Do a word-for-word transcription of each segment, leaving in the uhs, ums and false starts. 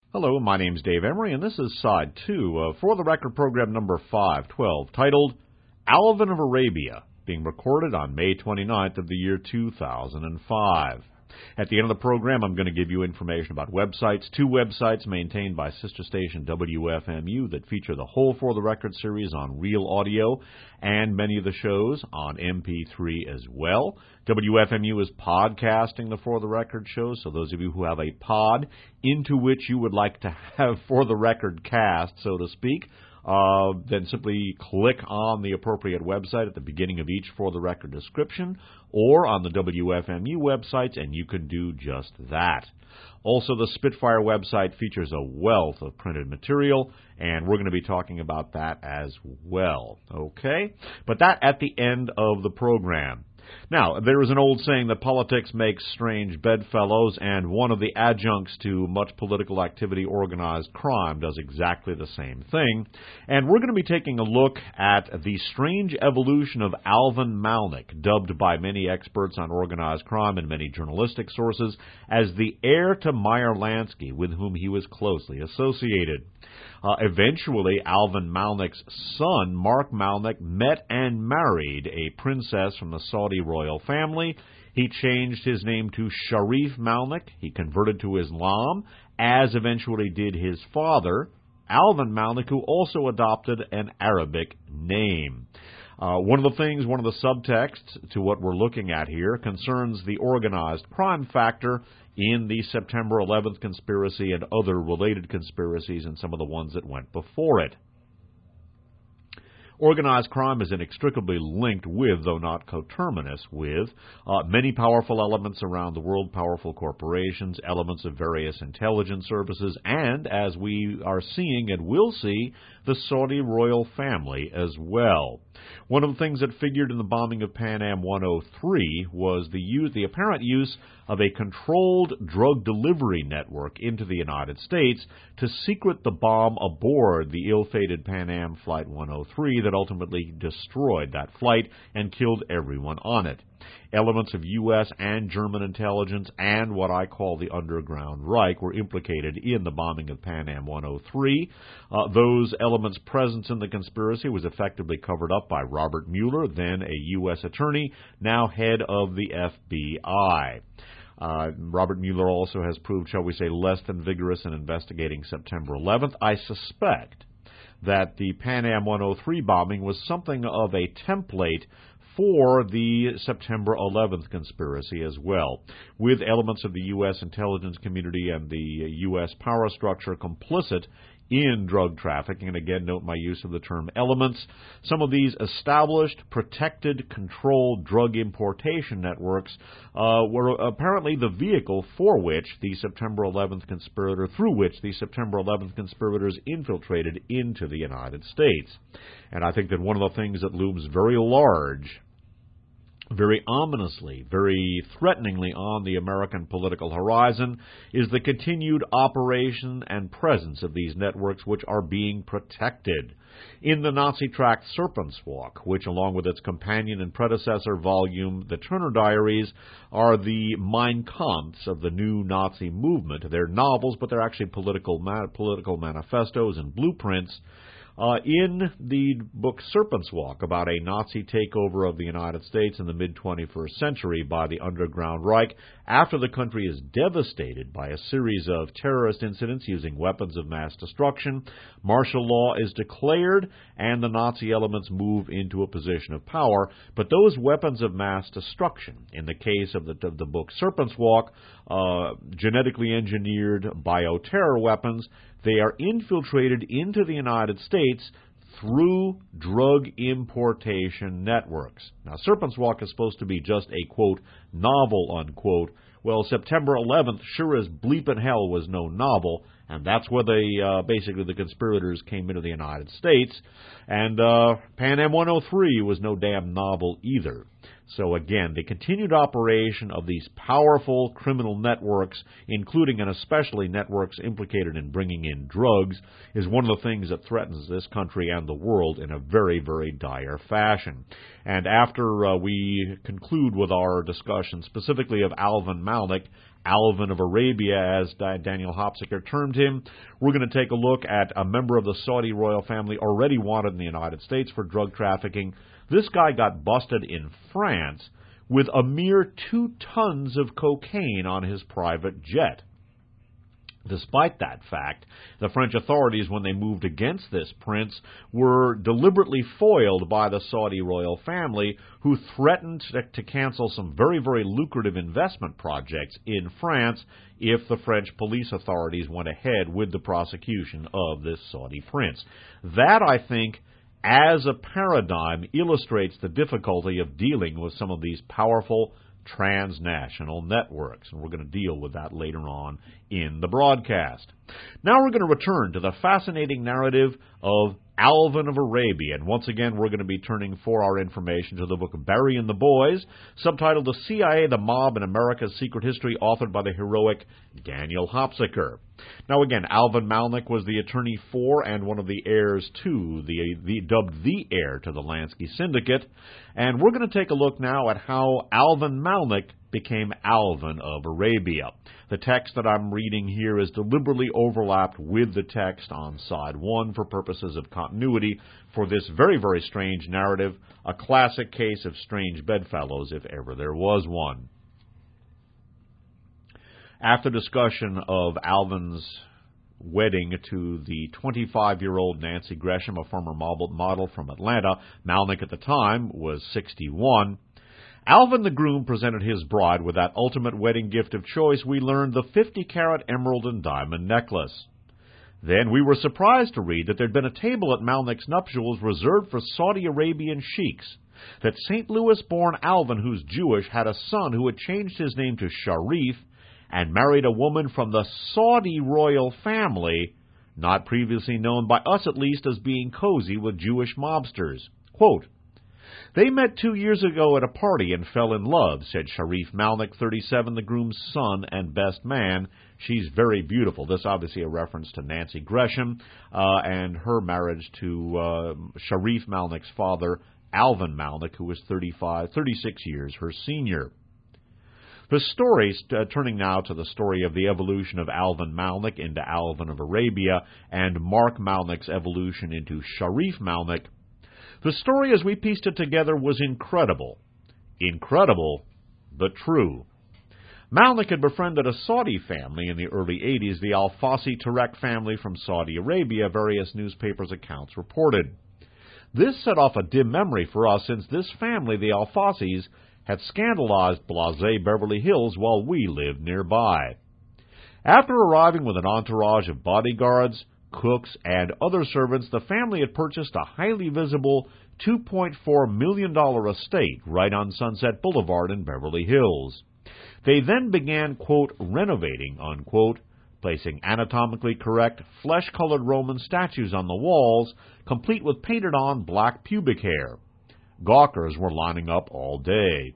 Hello, my name's Dave Emery, and this is Side two of For the Record program number five twelve, titled Alvin of Arabia, being recorded on May twenty-ninth of the year two thousand five. At the end of the program, I'm going to give you information about websites, two websites maintained by sister station W F M U that feature the whole For the Record series on real audio and many of the shows on M P three as well. W F M U is podcasting the For the Record shows, so those of you who have a pod into which you would like to have For the Record cast, so to speak, Uh, then simply click on the appropriate website at the beginning of each For the Record description or on the W F M U websites, and you can do just that. Also, the Spitfire website features a wealth of printed material, and we're going to be talking about that as well. Okay? But that at the end of the program. Now, there is an old saying that politics makes strange bedfellows, and one of the adjuncts to much political activity, organized crime, does exactly the same thing. And we're going to be taking a look at the strange evolution of Alvin Malnick, dubbed by many experts on organized crime and many journalistic sources as the heir to Meyer Lansky, with whom he was closely associated. Uh, eventually, Alvin Malnick's son, Mark Malnick, met and married a princess from the Saudi royal family. He changed his name to Sharif Malnick. He converted to Islam, as eventually did his father, Alvin Malnick, who also adopted an Arabic name. Uh, one of the things, one of the subtexts to what we're looking at here concerns the organized crime factor in the September eleventh conspiracy and other related conspiracies and some of the ones that went before it. Organized crime is inextricably linked with, though not coterminous with, uh, many powerful elements around the world, powerful corporations, elements of various intelligence services, and, as we are seeing and will see, the Saudi royal family as well. One of the things that figured in the bombing of Pan Am one oh three was the use, the apparent use of a controlled drug delivery network into the United States to secret the bomb aboard the ill-fated Pan Am Flight one oh three that ultimately destroyed that flight and killed everyone on it. Elements of U S and German intelligence and what I call the Underground Reich were implicated in the bombing of Pan Am one oh three. Uh, those elements' presence in the conspiracy was effectively covered up by Robert Mueller, then a U S attorney, now head of the F B I. Uh, Robert Mueller also has proved, shall we say, less than vigorous in investigating September eleventh. I suspect that the Pan Am one oh three bombing was something of a template for the September eleventh conspiracy as well, with elements of the U S intelligence community and the U S power structure complicit in drug trafficking. And again, note my use of the term elements. Some of these established, protected, controlled drug importation networks uh, were apparently the vehicle for which the September eleventh conspirator, through which the September eleventh conspirators infiltrated into the United States. And I think that one of the things that looms very large, very ominously, very threateningly on the American political horizon is the continued operation and presence of these networks which are being protected. In the Nazi tract Serpent's Walk, which along with its companion and predecessor volume, The Turner Diaries, are the Mein Kampfs of the new Nazi movement. They're novels, but they're actually political, ma- political manifestos and blueprints. Uh, in the book Serpent's Walk, about a Nazi takeover of the United States in the mid twenty-first century by the Underground Reich, after the country is devastated by a series of terrorist incidents using weapons of mass destruction, martial law is declared and the Nazi elements move into a position of power. But those weapons of mass destruction, in the case of the, of the book Serpent's Walk, uh, genetically engineered bioterror weapons, they are infiltrated into the United States through drug importation networks. Now, Serpent's Walk is supposed to be just a, quote, novel, unquote. Well, September eleventh sure as bleepin' hell was no novel, and that's where they, uh, basically the conspirators came into the United States. And uh, Pan Am one oh three was no damn novel either. So again, the continued operation of these powerful criminal networks, including and especially networks implicated in bringing in drugs, is one of the things that threatens this country and the world in a very, very dire fashion. And after uh, we conclude with our discussion specifically of Alvin Malnick, Alvin of Arabia, as Daniel Hopsicker termed him. We're going to take a look at a member of the Saudi royal family already wanted in the United States for drug trafficking. This guy got busted in France with a mere two tons of cocaine on his private jet. Despite that fact, the French authorities, when they moved against this prince, were deliberately foiled by the Saudi royal family, who threatened to cancel some very, very lucrative investment projects in France if the French police authorities went ahead with the prosecution of this Saudi prince. That, I think, as a paradigm, illustrates the difficulty of dealing with some of these powerful transnational networks, and we're going to deal with that later on in the broadcast. Now we're going to return to the fascinating narrative of Alvin of Arabia, and once again we're going to be turning for our information to the book Barry and the Boys, subtitled The C I A, the Mob, and America's Secret History, authored by the heroic Daniel Hopsicker. Now again, Alvin Malnick was the attorney for and one of the heirs to, the, the dubbed the heir to the Lansky Syndicate, and we're going to take a look now at how Alvin Malnick became Alvin of Arabia. The text that I'm reading here is deliberately overlapped with the text on side one for purposes of continuity for this very, very strange narrative, a classic case of strange bedfellows if ever there was one. After discussion of Alvin's wedding to the twenty-five-year-old Nancy Gresham, a former model from Atlanta, Malnick at the time was sixty-one. Alvin the groom presented his bride with that ultimate wedding gift of choice, we learned, the fifty-carat emerald and diamond necklace. Then we were surprised to read that there'd been a table at Malnick's nuptials reserved for Saudi Arabian sheiks, that Saint Louis-born Alvin, who's Jewish, had a son who had changed his name to Sharif and married a woman from the Saudi royal family, not previously known by us at least as being cozy with Jewish mobsters. Quote, "They met two years ago at a party and fell in love," said Sharif Malnick, thirty-seven, the groom's son and best man. "She's very beautiful." This obviously a reference to Nancy Gresham uh, and her marriage to uh, Sharif Malnick's father, Alvin Malnick, who was thirty-five, thirty-six years her senior. The story, uh, turning now to the story of the evolution of Alvin Malnick into Alvin of Arabia and Mark Malnick's evolution into Sharif Malnick, the story as we pieced it together was incredible. Incredible, but true. Malnick had befriended a Saudi family in the early eighties, the Al-Fassi Tarek family from Saudi Arabia, various newspapers' accounts reported. This set off a dim memory for us, since this family, the Al-Fassis, had scandalized blasé Beverly Hills while we lived nearby. After arriving with an entourage of bodyguards, cooks, and other servants, the family had purchased a highly visible two point four million dollars estate right on Sunset Boulevard in Beverly Hills. They then began, quote, renovating, unquote, placing anatomically correct, flesh-colored Roman statues on the walls, complete with painted-on black pubic hair. Gawkers were lining up all day.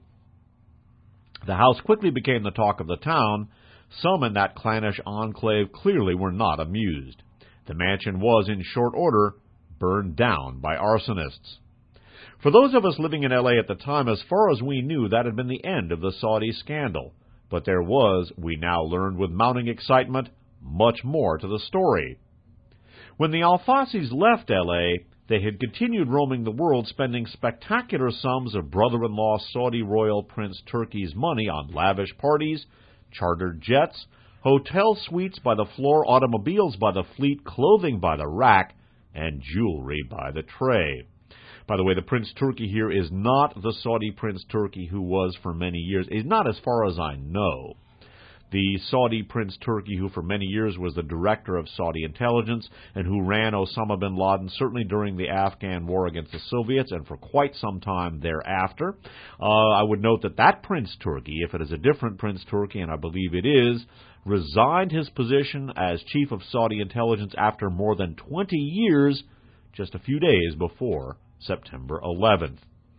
The house quickly became the talk of the town. Some in that clannish enclave clearly were not amused. The mansion was, in short order, burned down by arsonists. For those of us living in L A at the time, as far as we knew, that had been the end of the Saudi scandal. But there was, we now learned with mounting excitement, much more to the story. When the Al-Fassis left L A, they had continued roaming the world, spending spectacular sums of brother-in-law Saudi royal Prince Turki's money on lavish parties, chartered jets, hotel suites by the floor, automobiles by the fleet, clothing by the rack, and jewelry by the tray. By the way, the Prince Turki here is not the Saudi Prince Turki who was for many years. Is not as far as I know. The Saudi Prince Turki, who for many years was the director of Saudi intelligence and who ran Osama bin Laden, certainly during the Afghan war against the Soviets and for quite some time thereafter. Uh, I would note that that Prince Turki, if it is a different Prince Turki, and I believe it is, resigned his position as chief of Saudi intelligence after more than twenty years, just a few days before September eleventh.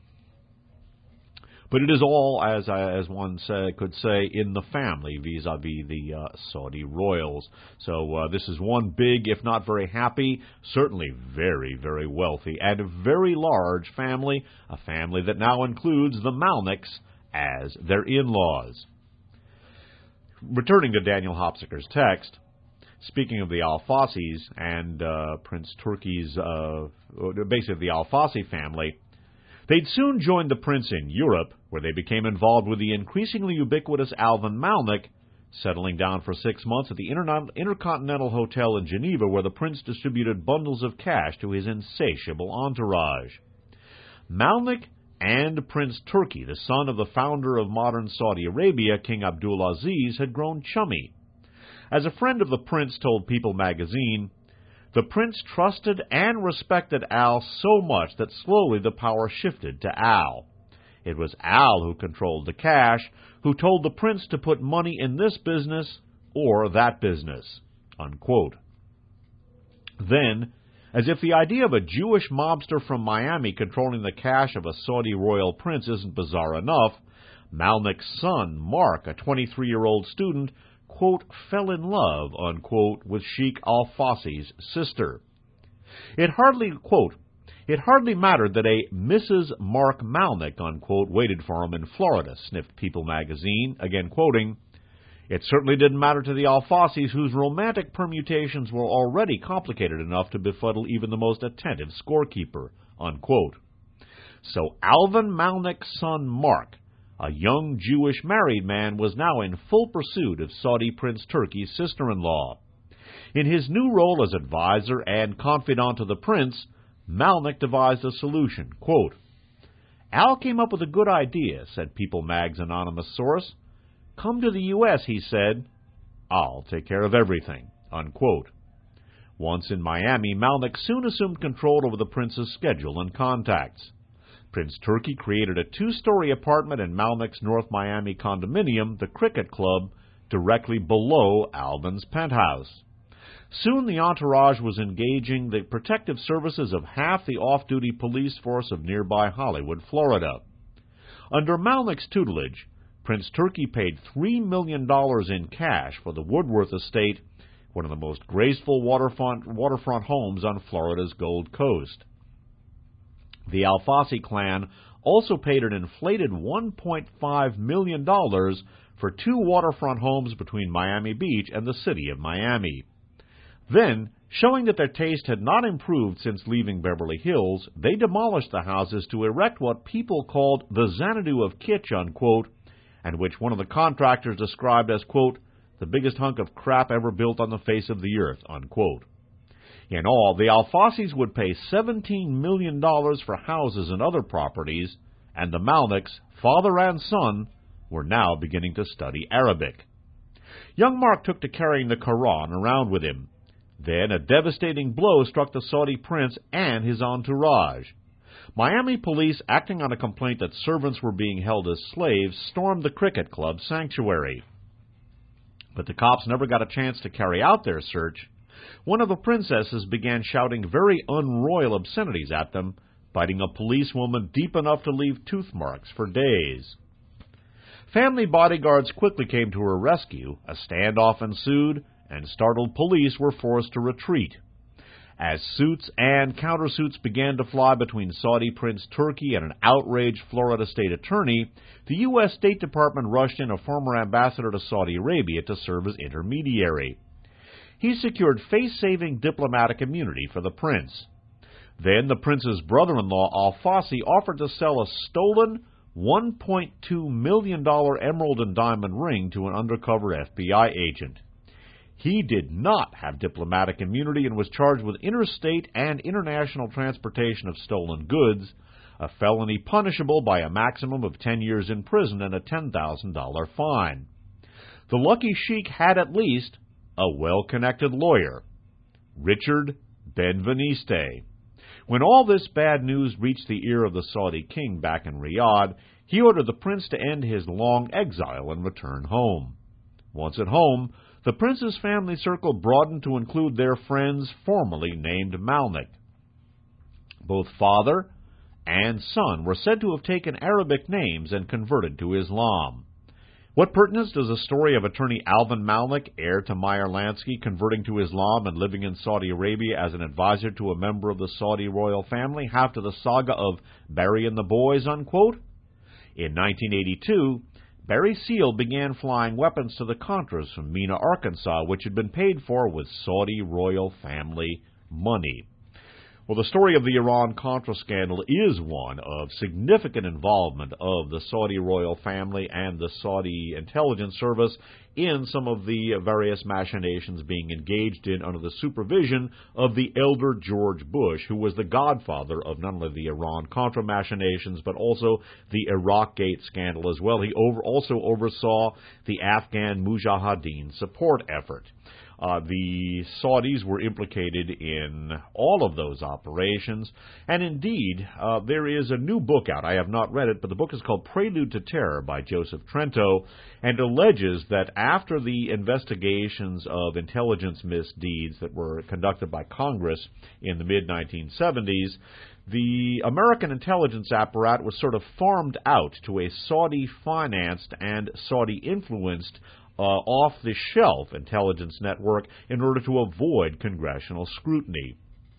But it is all, as as one say, could say, in the family vis-a-vis the uh, Saudi royals. So uh, this is one big, if not very happy, certainly very, very wealthy, and very large family, a family that now includes the Malnicks as their in-laws. returning to Daniel Hopsicker's text, speaking of the Alfassis and uh, Prince Turki's, uh, basically the Alfassi family, they'd soon join the prince in Europe, where they became involved with the increasingly ubiquitous Alvin Malnick, settling down for six months at the Inter- Intercontinental Hotel in Geneva, where the prince distributed bundles of cash to his insatiable entourage. Malnick and Prince Turki, the son of the founder of modern Saudi Arabia, King Abdulaziz, had grown chummy. As a friend of the prince told People magazine, the prince trusted and respected Al so much that slowly the power shifted to Al. It was Al who controlled the cash, who told the prince to put money in this business or that business, unquote. Then, as if the idea of a Jewish mobster from Miami controlling the cash of a Saudi royal prince isn't bizarre enough, Malnick's son, Mark, a twenty-three-year-old student, quote, fell in love, unquote, with Sheikh Al-Fassi's sister. It hardly, quote, It hardly mattered that a Missus Mark Malnick, unquote, waited for him in Florida, sniffed People magazine, again quoting, It certainly didn't matter to the Alfassis, whose romantic permutations were already complicated enough to befuddle even the most attentive scorekeeper, unquote. So Alvin Malnick's son Mark, a young Jewish married man, was now in full pursuit of Saudi Prince Turki's sister-in-law. In his new role as advisor and confidant to the prince, Malnick devised a solution. Quote, Al came up with a good idea, said People Mag's anonymous source. Come to the U S, he said. I'll take care of everything, unquote. Once in Miami, Malnick soon assumed control over the prince's schedule and contacts. Prince Turki created a two-story apartment in Malnick's North Miami condominium, the Cricket Club, directly below Alvin's penthouse. Soon the entourage was engaging the protective services of half the off-duty police force of nearby Hollywood, Florida. Under Malnick's tutelage, Prince Turki paid three million dollars in cash for the Woodworth estate, one of the most graceful waterfront, waterfront homes on Florida's Gold Coast. The Alfassi clan also paid an inflated one point five million dollars for two waterfront homes between Miami Beach and the city of Miami. Then, showing that their taste had not improved since leaving Beverly Hills, they demolished the houses to erect what People called the Xanadu of Kitsch, unquote, and which one of the contractors described as, quote, the biggest hunk of crap ever built on the face of the earth, unquote. In all, the Alfassis would pay seventeen million dollars for houses and other properties, and the Malnicks, father and son, were now beginning to study Arabic. Young Mark took to carrying the Quran around with him. Then a devastating blow struck the Saudi prince and his entourage. Miami police, acting on a complaint that servants were being held as slaves, stormed the Cricket Club sanctuary. But the cops never got a chance to carry out their search. One of the princesses began shouting very unroyal obscenities at them, biting a policewoman deep enough to leave tooth marks for days. Family bodyguards quickly came to her rescue, a standoff ensued, and startled police were forced to retreat. As suits and countersuits began to fly between Saudi Prince Turki and an outraged Florida state attorney, the U S State Department rushed in a former ambassador to Saudi Arabia to serve as intermediary. He secured face-saving diplomatic immunity for the prince. Then the prince's brother-in-law, Al-Fassi, offered to sell a stolen one point two million dollars emerald and diamond ring to an undercover F B I agent. He did not have diplomatic immunity and was charged with interstate and international transportation of stolen goods, a felony punishable by a maximum of ten years in prison and a ten thousand dollars fine. The lucky sheik had at least a well-connected lawyer, Richard Benveniste. When all this bad news reached the ear of the Saudi king back in Riyadh, he ordered the prince to end his long exile and return home. Once at home, the prince's family circle broadened to include their friends formerly named Malnick. Both father and son were said to have taken Arabic names and converted to Islam. What pertinence does the story of attorney Alvin Malnick, heir to Meyer Lansky, converting to Islam and living in Saudi Arabia as an advisor to a member of the Saudi royal family, have to the saga of Barry and the Boys, unquote? In nineteen eighty-two, Barry Seal began flying weapons to the Contras from Mena, Arkansas, which had been paid for with Saudi royal family money. Well, the story of the Iran-Contra scandal is one of significant involvement of the Saudi royal family and the Saudi intelligence service in some of the various machinations being engaged in under the supervision of the elder George Bush, who was the godfather of not only the Iran-Contra machinations, but also the Iraq-Gate scandal as well. He over, also oversaw the Afghan Mujahideen support effort. Uh, the Saudis were implicated in all of those operations, and indeed, uh, there is a new book out. I have not read it, but the book is called Prelude to Terror by Joseph Trento, and alleges that after the investigations of intelligence misdeeds that were conducted by Congress in the mid nineteen seventies, the American intelligence apparatus was sort of farmed out to a Saudi-financed and Saudi-influenced Uh, off-the-shelf intelligence network in order to avoid congressional scrutiny.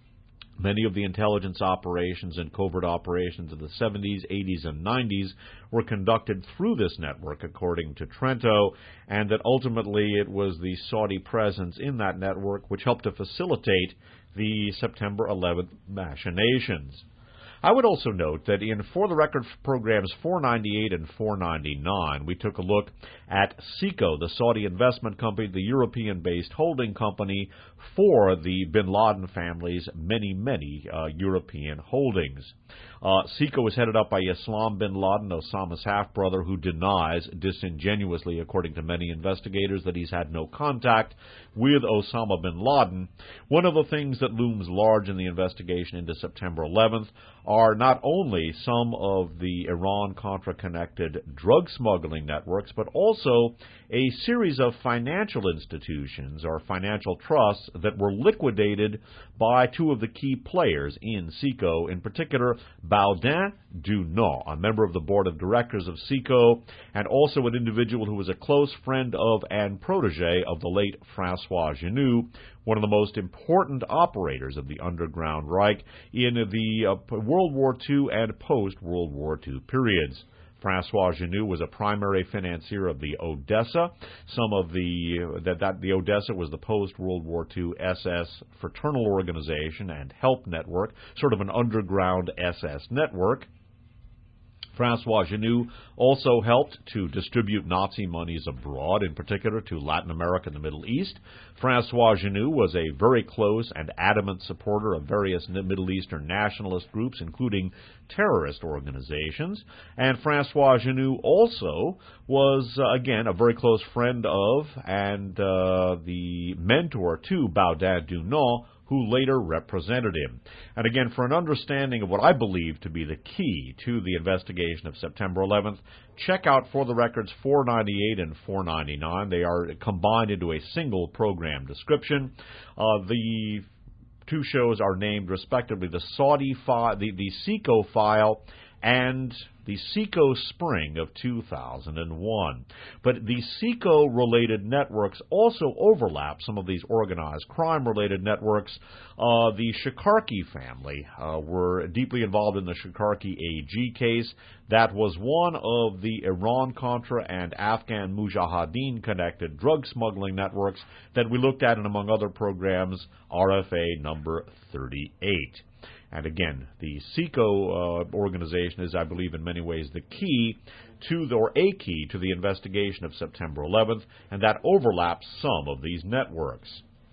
Many of the intelligence operations and covert operations of the seventies, eighties, and nineties were conducted through this network, according to Trento, and that ultimately it was the Saudi presence in that network which helped to facilitate the September eleventh machinations. I would also note that in For the Record programs four ninety-eight and four ninety-nine, we took a look at SECO, the Saudi investment company, the European-based holding company for the bin Laden family's many, many uh, European holdings. Uh, SECO was headed up by Islam bin Laden, Osama's half-brother, who denies disingenuously, according to many investigators, that he's had no contact with Osama bin Laden. One of the things that looms large in the investigation into September eleventh are not only some of the Iran-Contra-connected drug smuggling networks, but also a series of financial institutions or financial trusts that were liquidated by two of the key players in SECO, in particular Baudin Dunant, a member of the board of directors of SECO, and also an individual who was a close friend of and protege of the late François Genoux, one of the most important operators of the underground Reich in the uh, World War Two and post-World War Two periods. François Genoux was a primary financier of the Odessa. Some of the that, that the Odessa was the post-World War Two S S fraternal organization and help network, sort of an underground S S network. François Genoux also helped to distribute Nazi monies abroad, in particular to Latin America and the Middle East. François Genoux was a very close and adamant supporter of various Middle Eastern nationalist groups, including terrorist organizations. And François Genoux also was, uh, again, a very close friend of and uh, the mentor to Baudin Dunant, who later represented him. And again, for an understanding of what I believe to be the key to the investigation of September eleventh, check out For the Records four ninety-eight and four ninety-nine. They are combined into a single program description. Uh, the two shows are named respectively the Saudi file, the, the SECO file, and the SECO Spring of two thousand one. But the SECO-related networks also overlap some of these organized crime-related networks. Uh, the Shikarki family uh, were deeply involved in the Shikarki A G case. That was one of the Iran-Contra and Afghan Mujahideen-connected drug smuggling networks that we looked at in, among other programs, R F A number thirty-eight. And again, the SECO uh, organization is, I believe, in many ways the key to, the, or a key to the investigation of September eleventh, and that overlaps some of these networks.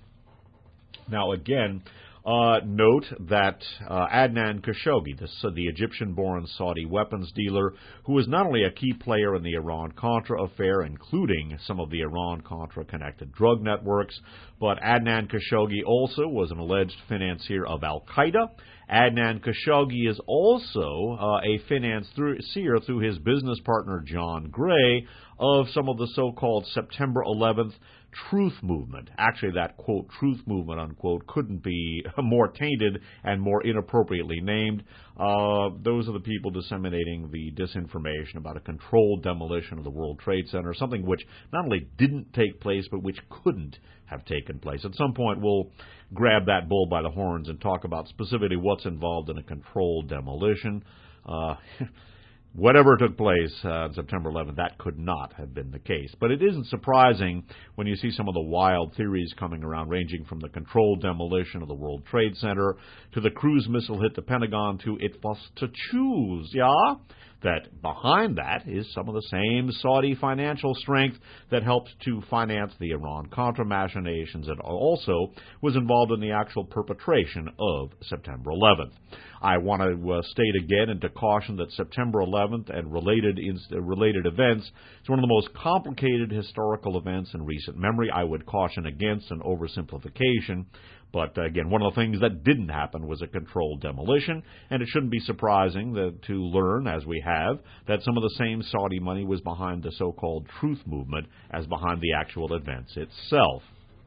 Now, again, uh, note that uh, Adnan Khashoggi, the, the Egyptian-born Saudi weapons dealer, who was not only a key player in the Iran-Contra affair, including some of the Iran-Contra-connected drug networks, but Adnan Khashoggi also was an alleged financier of Al-Qaeda. Adnan Khashoggi is also uh, a financier through his business partner John Gray of some of the so-called September eleventh truth movement. Actually, that, quote, truth movement, unquote, couldn't be more tainted and more inappropriately named. Uh, those are the people disseminating the disinformation about a controlled demolition of the World Trade Center, something which not only didn't take place, but which couldn't have taken place. At some point, we'll grab that bull by the horns and talk about specifically what's involved in a controlled demolition. Uh, whatever took place uh, on September eleventh, that could not have been the case. But it isn't surprising when you see some of the wild theories coming around, ranging from the controlled demolition of the World Trade Center to the cruise missile hit the Pentagon to it was to choose, yeah? That behind that is some of the same Saudi financial strength that helped to finance the Iran-Contra machinations and also was involved in the actual perpetration of September eleventh. I want to uh, state again and to caution that September eleventh and related inst- related events is one of the most complicated historical events in recent memory. I would caution against an oversimplification. But uh, again, one of the things that didn't happen was a controlled demolition, and it shouldn't be surprising that, to learn, as we have, that some of the same Saudi money was behind the so-called truth movement as behind the actual events itself.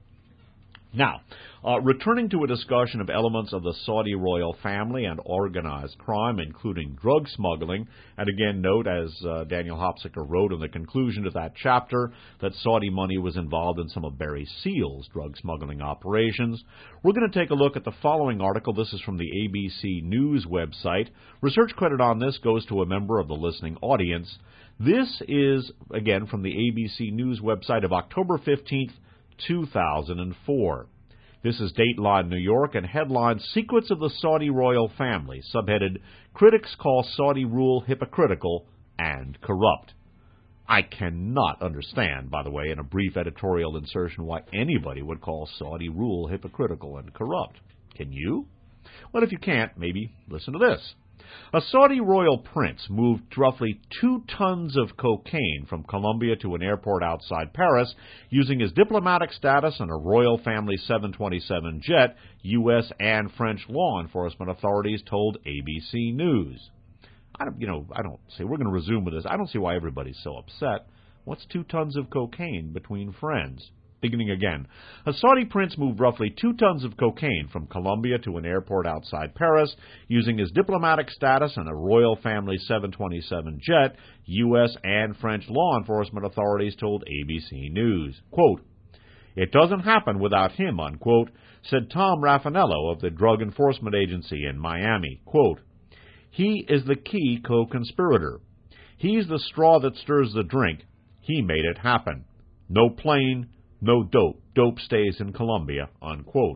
Now, uh, returning to a discussion of elements of the Saudi royal family and organized crime, including drug smuggling, and again note, as uh, Daniel Hopsicker wrote in the conclusion to that chapter, that Saudi money was involved in some of Barry Seal's drug smuggling operations. We're going to take a look at the following article. This is from the A B C News website. Research credit on this goes to a member of the listening audience. This is, again, from the A B C News website of October fifteenth, two thousand four. This is Dateline New York and headline Secrets of the Saudi Royal Family, subheaded Critics Call Saudi Rule Hypocritical and Corrupt. I cannot understand, by the way, in a brief editorial insertion, why anybody would call Saudi rule hypocritical and corrupt. Can you? Well, if you can't, maybe listen to this. A Saudi royal prince moved roughly two tons of cocaine from Colombia to an airport outside Paris using his diplomatic status and a royal family seven twenty-seven jet, U S and French law enforcement authorities told A B C News. I don't, you know, I don't see, we're going to resume with this. I don't see why everybody's so upset. What's two tons of cocaine between friends? Beginning again. A Saudi prince moved roughly two tons of cocaine from Colombia to an airport outside Paris using his diplomatic status and a royal family seven twenty-seven jet, U S and French law enforcement authorities told A B C News. Quote, "It doesn't happen without him," unquote, said Tom Raffanello of the Drug Enforcement Agency in Miami. Quote, "He is the key co-conspirator. He's the straw that stirs the drink. He made it happen. No plane, no dope. Dope stays in Colombia," unquote.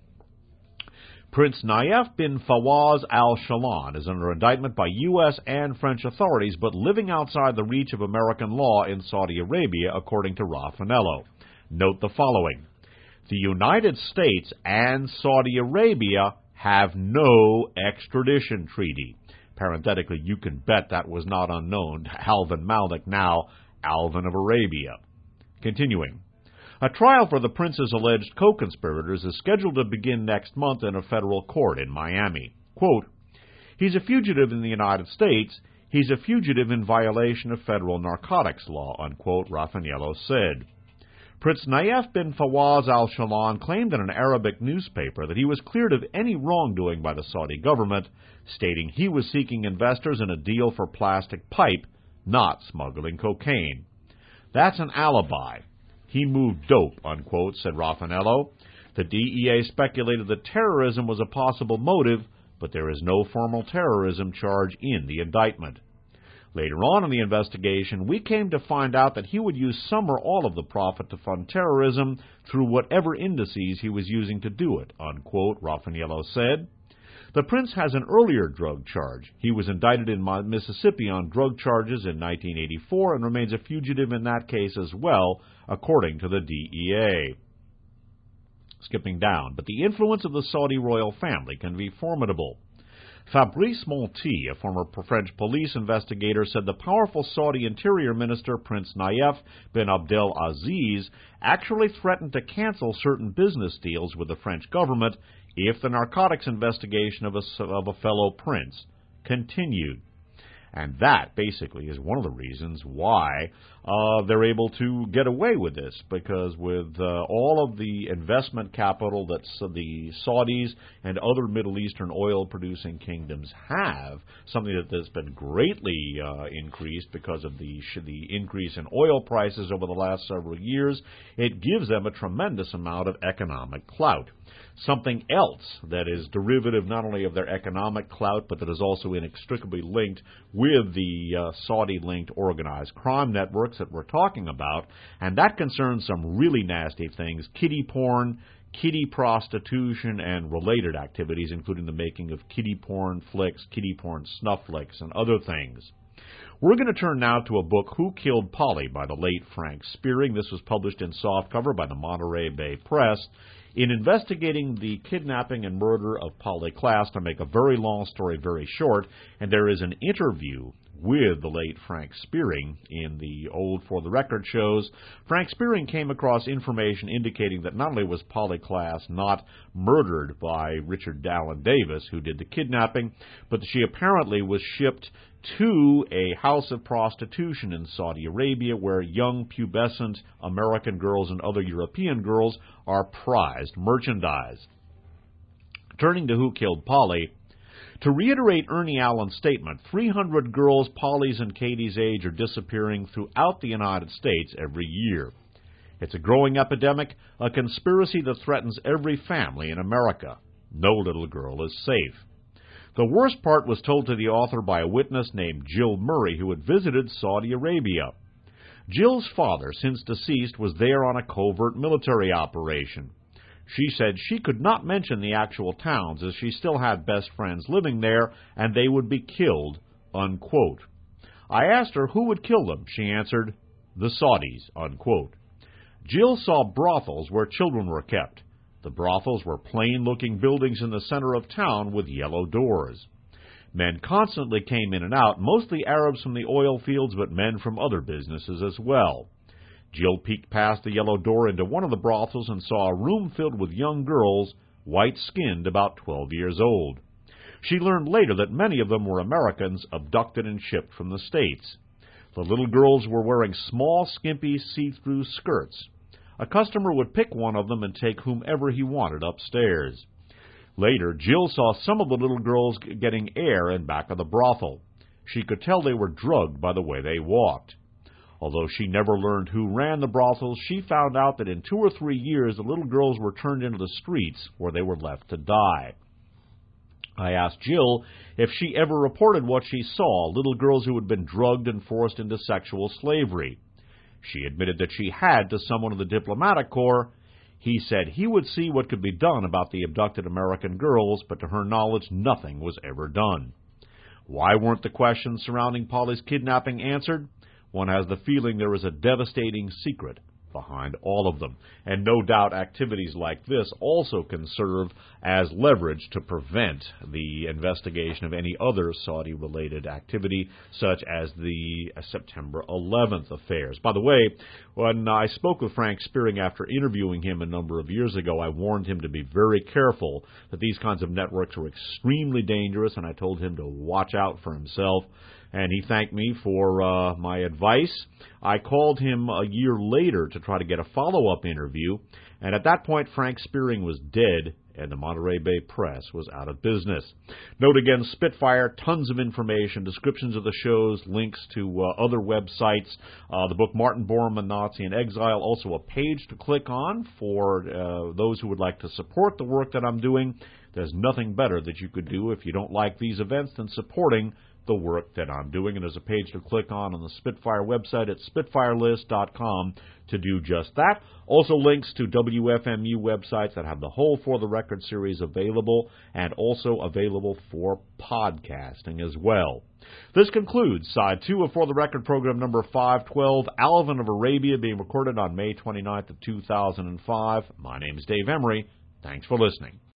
Prince Nayef bin Fawaz Al Shalon is under indictment by U S and French authorities, but living outside the reach of American law in Saudi Arabia, according to Raffanello. Note the following. The United States and Saudi Arabia have no extradition treaty. Parenthetically, you can bet that was not unknown to Alvin Malik, now Alvin of Arabia. Continuing. A trial for the prince's alleged co-conspirators is scheduled to begin next month in a federal court in Miami. Quote, "He's a fugitive in the United States. He's a fugitive in violation of federal narcotics law," unquote, Raffanello said. Prince Nayef bin Fawaz Al Shalon claimed in an Arabic newspaper that he was cleared of any wrongdoing by the Saudi government, stating he was seeking investors in a deal for plastic pipe, not smuggling cocaine. That's an alibi. He moved dope, unquote, said Raffanello. The D E A speculated that terrorism was a possible motive, but there is no formal terrorism charge in the indictment. Later on in the investigation, we came to find out that he would use some or all of the profit to fund terrorism through whatever indices he was using to do it, unquote, Raffanello said. The prince has an earlier drug charge. He was indicted in Mississippi on drug charges in nineteen eighty-four and remains a fugitive in that case as well, according to the D E A. Skipping down, but the influence of the Saudi royal family can be formidable. Fabrice Monti, a former French police investigator, said the powerful Saudi Interior Minister, Prince Nayef bin Abdel Aziz, actually threatened to cancel certain business deals with the French government if the narcotics investigation of a, of a fellow prince continued. And that, basically, is one of the reasons why uh, they're able to get away with this, because with uh, all of the investment capital that the Saudis and other Middle Eastern oil-producing kingdoms have, something that has been greatly uh, increased because of the the increase in oil prices over the last several years, it gives them a tremendous amount of economic clout. Something else that is derivative not only of their economic clout, but that is also inextricably linked with the uh, Saudi-linked organized crime networks that we're talking about, and that concerns some really nasty things: kiddie porn, kiddie prostitution, and related activities, including the making of kiddie porn flicks, kiddie porn snuff flicks, and other things. We're going to turn now to a book, Who Killed Polly, by the late Frank Spearing. This was published in softcover by the Monterey Bay Press. In investigating the kidnapping and murder of Polly Klaas, to make a very long story very short, and there is an interview with the late Frank Spearing in the old For the Record shows. Frank Spearing came across information indicating that not only was Polly Klaas not murdered by Richard Allen Davis, who did the kidnapping, but she apparently was shipped to a house of prostitution in Saudi Arabia, where young pubescent American girls and other European girls are prized merchandise. Turning to Who Killed Polly, to reiterate Ernie Allen's statement, three hundred girls Polly's and Katie's age are disappearing throughout the United States every year. It's a growing epidemic, a conspiracy that threatens every family in America. No little girl is safe. The worst part was told to the author by a witness named Jill Murray, who had visited Saudi Arabia. Jill's father, since deceased, was there on a covert military operation. She said she could not mention the actual towns, as she still had best friends living there, and they would be killed, unquote. I asked her who would kill them. She answered, the Saudis, unquote. Jill saw brothels where children were kept. The brothels were plain-looking buildings in the center of town with yellow doors. Men constantly came in and out, mostly Arabs from the oil fields, but men from other businesses as well. Jill peeked past the yellow door into one of the brothels and saw a room filled with young girls, white-skinned, about twelve years old. She learned later that many of them were Americans abducted and shipped from the States. The little girls were wearing small, skimpy, see-through skirts. A customer would pick one of them and take whomever he wanted upstairs. Later, Jill saw some of the little girls getting air in back of the brothel. She could tell they were drugged by the way they walked. Although she never learned who ran the brothels, she found out that in two or three years the little girls were turned into the streets where they were left to die. I asked Jill if she ever reported what she saw, little girls who had been drugged and forced into sexual slavery. She admitted that she had to someone in the diplomatic corps. He said he would see what could be done about the abducted American girls, but to her knowledge nothing was ever done. Why weren't the questions surrounding Polly's kidnapping answered? One has the feeling there is a devastating secret behind all of them. And no doubt activities like this also can serve as leverage to prevent the investigation of any other Saudi-related activity, such as the September eleventh affairs. By the way, when I spoke with Frank Spearing after interviewing him a number of years ago, I warned him to be very careful, that these kinds of networks are extremely dangerous, and I told him to watch out for himself. And he thanked me for uh, my advice. I called him a year later to try to get a follow-up interview, and at that point Frank Spearing was dead, and the Monterey Bay Press was out of business. Note again, Spitfire, tons of information, descriptions of the shows, links to uh, other websites, uh, the book Martin Bormann, Nazi in Exile, also a page to click on for uh, those who would like to support the work that I'm doing. There's nothing better that you could do if you don't like these events than supporting the work that I'm doing, and there's a page to click on on the Spitfire website at spitfire list dot com to do just that. Also links to W F M U websites that have the whole For the Record series available, and also available for podcasting as well. This concludes Side two of For the Record program number five twelve, Alvin of Arabia, being recorded on May twenty-ninth of two thousand five. My name is Dave Emery. Thanks for listening.